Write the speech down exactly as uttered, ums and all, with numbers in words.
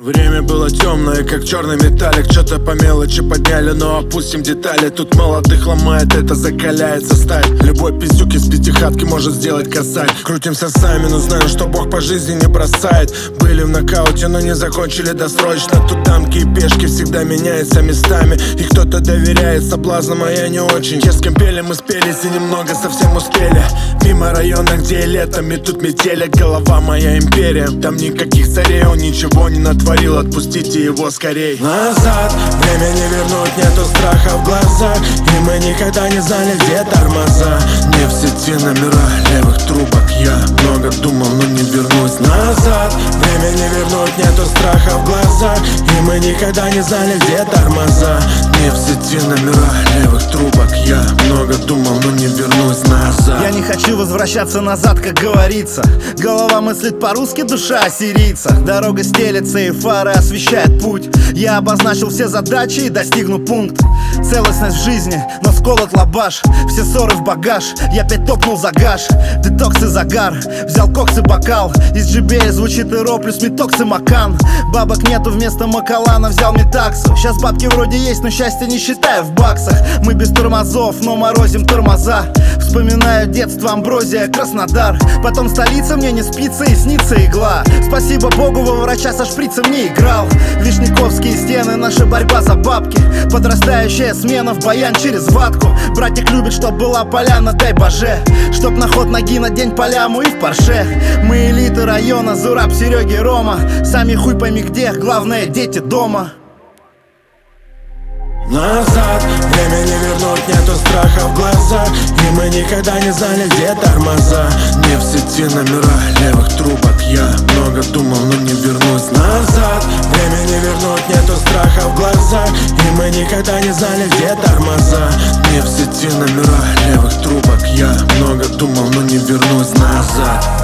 Время было темное, как черный металлик. Что-то по мелочи подняли, но опустим детали. Тут молодых ломает, это закаляется сталь. Любой пиздюк из пятихатки может сделать косарь. Крутимся сами, но знаем, что Бог по жизни не бросает. Были в нокауте, но не закончили досрочно. Тут дамки и пешки всегда меняются местами. И кто-то доверяет соблазнам, а я не очень. Те, с кем пели, мы спелись и немного совсем успели. Мимо района, где и летом, и тут метели. Голова моя империя, там никаких царей. Он ничего не натворил, отпустите его скорей. Назад, время не вернуть, нету страха в глазах. И мы никогда не знали, где тормоза. Не в сети номера левых трубок. Я много думал, но не вернусь назад. Время не вернуть, нету страха в глазах. И мы никогда не знали, где тормоза. Не в сети номера левых трубок. Я много думал, но не вернусь назад. Я не хочу возвращаться назад, как говорится. Голова мыслит по-русски, душа ассирийца. Дорога стелется и фары освещает путь. Я обозначил все задачи и достигну пункт. Целостность в жизни, но сколот лабаш. Все ссоры в багаж, я опять топнул за гаш. Детокс и загар, взял кокс и бокал. Из джи би звучит иро плюс метокс и макан. Бабок нету, вместо макалана взял метаксу. Сейчас бабки вроде есть, но счастье не считаю в баксах. Мы без тормозов, но морозим тормоза. Вспоминаю детство, Амброзия, Краснодар. Потом столица, мне не спится и снится игла. Спасибо Богу, во врача со шприцем не играл. Вишняковские стены, наша борьба за бабки. Подрастающая смена в баян через ватку. Братик любит, чтоб была поляна, дай боже. Чтоб на ход ноги на день по ляму и в парше. Мы элита района, Зураб, Сереги, Рома. Сами хуй пойми где, главное дети дома. Назад, время не вернуть, нету страха в глазах. И мы никогда не знали, где тормоза. Не в сети номера левых трубок. Я много думал, но не вернусь назад. Время не вернуть, нету страха в глазах. И мы никогда не знали, где тормоза. Не в сети номера левых трубок. Я много думал, но не вернусь назад.